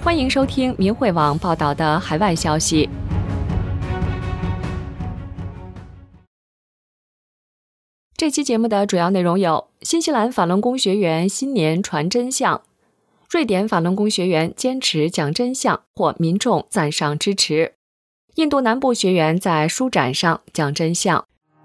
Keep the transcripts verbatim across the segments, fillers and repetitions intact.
欢迎收听明慧网报道的海外消息。这期节目的主要内容有：新西兰法轮功学员新年传真相，瑞典法轮功学员坚持讲真相，获民众赞赏支持；印度南部学员在书展上讲真相。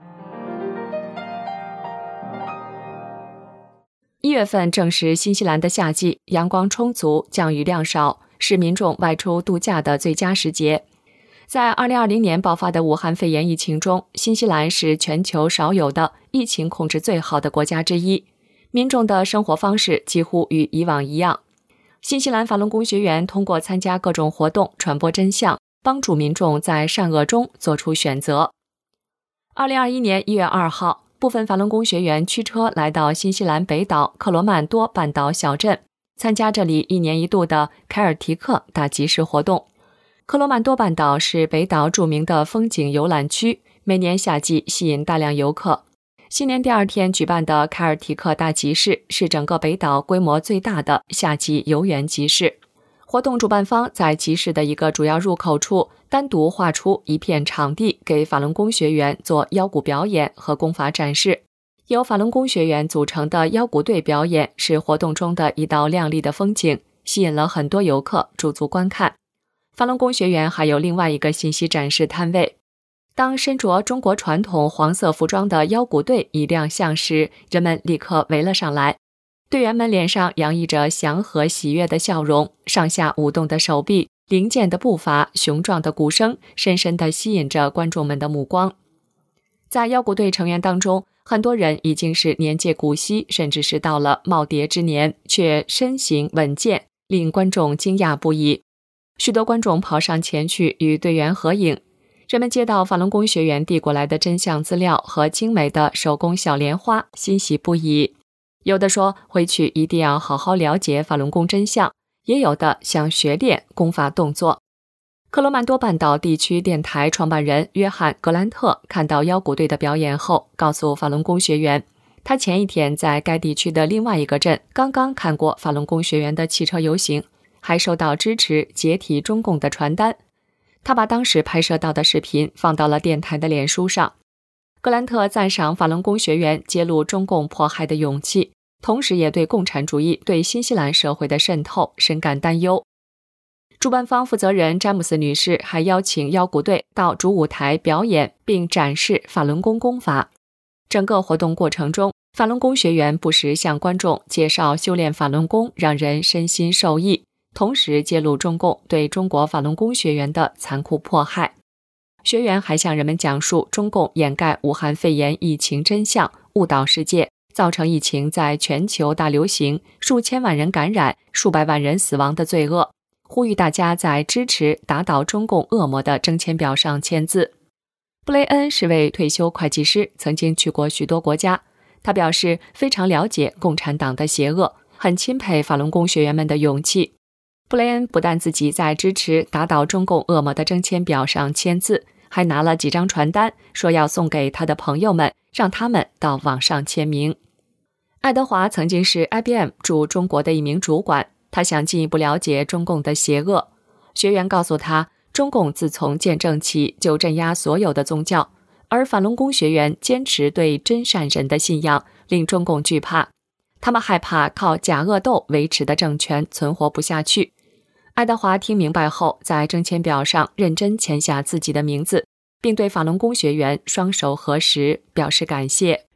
一月份正是新西兰的夏季，阳光充足，降雨量少，是民众外出度假的最佳时节。在二零二零年爆发的武汉肺炎疫情中，新西兰是全球少有的疫情控制最好的国家之一，民众的生活方式几乎与以往一样。新西兰法轮功学员通过参加各种活动传播真相，帮助民众在善恶中做出选择。二零二一年一月二号，部分法轮功学员驱车来到新西兰北岛克罗曼多半岛小镇，参加这里一年一度的凯尔提克大集市活动。克罗曼多半岛是北岛著名的风景游览区，每年夏季吸引大量游客。新年第二天举办的凯尔提克大集市是整个北岛规模最大的夏季游园集市。活动主办方在集市的一个主要入口处单独划出一片场地，给法轮功学员做腰鼓表演和功法展示。由法轮功学员组成的腰鼓队表演是活动中的一道亮丽的风景，吸引了很多游客驻足观看。法轮功学员还有另外一个信息展示摊位。当身着中国传统黄色服装的腰鼓队一亮相时，人们立刻围了上来。队员们脸上洋溢着祥和喜悦的笑容，上下舞动的手臂，灵健的步伐，雄壮的鼓声，深深地吸引着观众们的目光。在腰鼓队成员当中，很多人已经是年届古稀，甚至是到了耄耋之年，却身形稳健，令观众惊讶不已。许多观众跑上前去与队员合影。人们接到法轮功学员递过来的真相资料和精美的手工小莲花，欣喜不已。有的说回去一定要好好了解法轮功真相，也有的想学练功法动作。克罗曼多半岛地区电台创办人约翰·格兰特看到腰鼓队的表演后，告诉法轮功学员，他前一天在该地区的另外一个镇刚刚看过法轮功学员的汽车游行，还收到支持解体中共的传单。他把当时拍摄到的视频放到了电台的脸书上。格兰特赞赏法轮功学员揭露中共迫害的勇气，同时也对共产主义对新西兰社会的渗透深感担忧。主办方负责人詹姆斯女士还邀请腰鼓队到主舞台表演并展示法轮功功法。整个活动过程中，法轮功学员不时向观众介绍修炼法轮功让人身心受益，同时揭露中共对中国法轮功学员的残酷迫害。学员还向人们讲述中共掩盖武汉肺炎疫情真相，误导世界，造成疫情在全球大流行，数千万人感染，数百万人死亡的罪恶，呼吁大家在支持打倒中共恶魔的征签表上签字。布雷恩是位退休会计师，曾经去过许多国家。他表示非常了解共产党的邪恶，很钦佩法轮功学员们的勇气。布雷恩不但自己在支持打倒中共恶魔的征签表上签字，还拿了几张传单，说要送给他的朋友们，让他们到网上签名。爱德华曾经是 I B M 驻中国的一名主管，他想进一步了解中共的邪恶。学员告诉他，中共自从建政起就镇压所有的宗教，而法轮功学员坚持对真善人的信仰，令中共惧怕。他们害怕靠假恶斗维持的政权存活不下去。爱德华听明白后，在征签表上认真签下自己的名字，并对法轮功学员双手合十，表示感谢。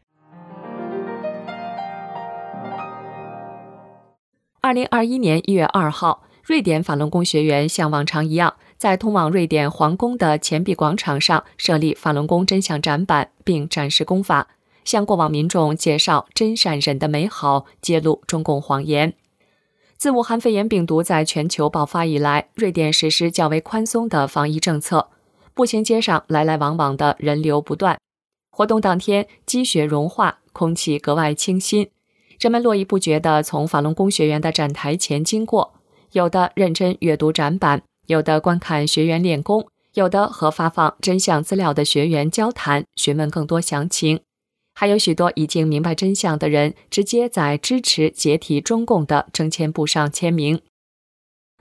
二零二一年一月二号，瑞典法轮功学员像往常一样，在通往瑞典皇宫的钱币广场上设立法轮功真相展板，并展示功法，向过往民众介绍真善忍的美好，揭露中共谎言。自武汉肺炎病毒在全球爆发以来，瑞典实施较为宽松的防疫政策，步行街上来来往往的人流不断。活动当天，积雪融化，空气格外清新，人们络绎不绝地从法轮功学员的展台前经过，有的认真阅读展板，有的观看学员练功，有的和发放真相资料的学员交谈，询问更多详情。还有许多已经明白真相的人直接在支持解体中共的征签簿上签名。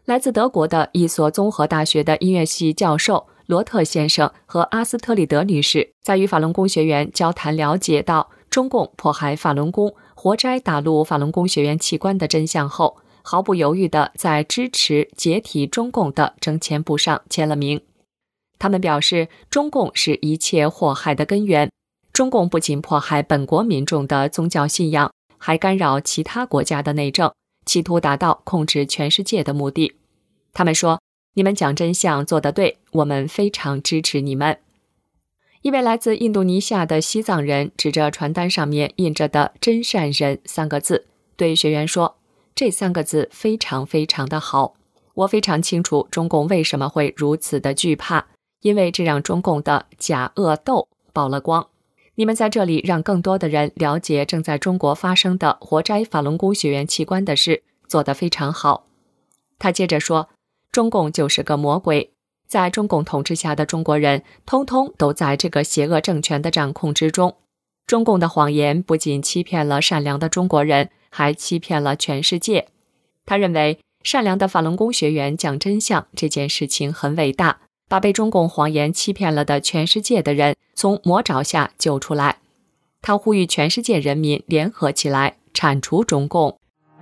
来自德国的一所综合大学的音乐系教授罗特先生和阿斯特里德女士在与法轮功学员交谈了解到中共迫害法轮功、活摘大陆法轮功学员器官的真相后，毫不犹豫地在支持解体中共的征签簿上签了名。他们表示，中共是一切祸害的根源。中共不仅迫害本国民众的宗教信仰，还干扰其他国家的内政，企图达到控制全世界的目的。他们说，你们讲真相做得对，我们非常支持你们。一位来自印度尼西亚的西藏人指着传单上面印着的真善人三个字，对学员说，这三个字非常非常的好。我非常清楚中共为什么会如此的惧怕，因为这让中共的假恶斗曝了光。你们在这里让更多的人了解正在中国发生的活摘法轮功学员器官的事，做得非常好。他接着说，中共就是个魔鬼，在中共统治下的中国人通通都在这个邪恶政权的掌控之中。中共的谎言不仅欺骗了善良的中国人，还欺骗了全世界。他认为善良的法轮功学员讲真相这件事情很伟大，把被中共谎言欺骗了的全世界的人从魔爪下救出来。他呼吁全世界人民联合起来铲除中共。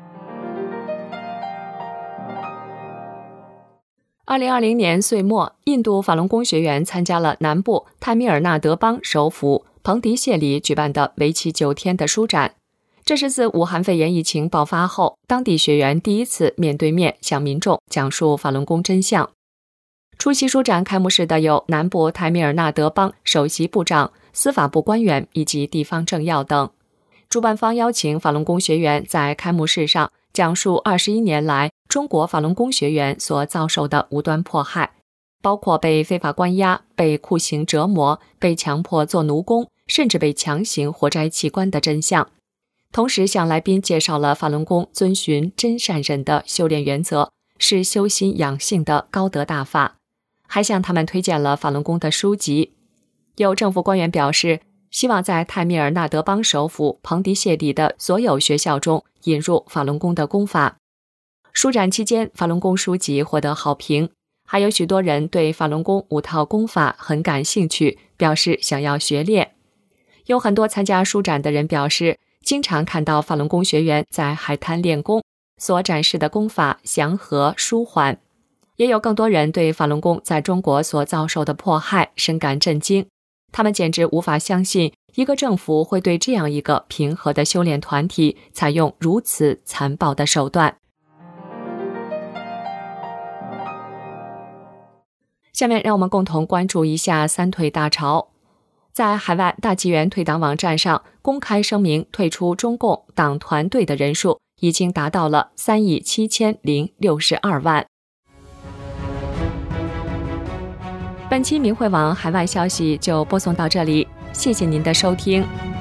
二零二零年岁末，印度法轮功学员参加了南部泰米尔纳德邦首府彭迪谢里举办的为期九天的书展。这是自武汉肺炎疫情爆发后，当地学员第一次面对面向民众讲述法轮功真相。出席书展开幕式的有南部泰米尔纳德邦首席部长、司法部官员以及地方政要等。主办方邀请法轮功学员在开幕式上讲述二十一年来中国法轮功学员所遭受的无端迫害，包括被非法关押、被酷刑折磨、被强迫做奴工，甚至被强行活摘器官的真相。同时向来宾介绍了法轮功遵循真善忍的修炼原则，是修心养性的高德大法，还向他们推荐了法轮功的书籍。有政府官员表示，希望在泰米尔纳德邦首府彭迪谢里的所有学校中引入法轮功的功法。书展期间，法轮功书籍获得好评，还有许多人对法轮功五套功法很感兴趣，表示想要学练。有很多参加书展的人表示，经常看到法轮功学员在海滩练功，所展示的功法祥和舒缓。也有更多人对法轮功在中国所遭受的迫害深感震惊，他们简直无法相信一个政府会对这样一个平和的修炼团体采用如此残暴的手段。下面让我们共同关注一下三退大潮。在海外大纪元退党网站上公开声明退出中共党团队的人数已经达到了三亿七千零六十二万。本期明慧网海外消息就播送到这里，谢谢您的收听。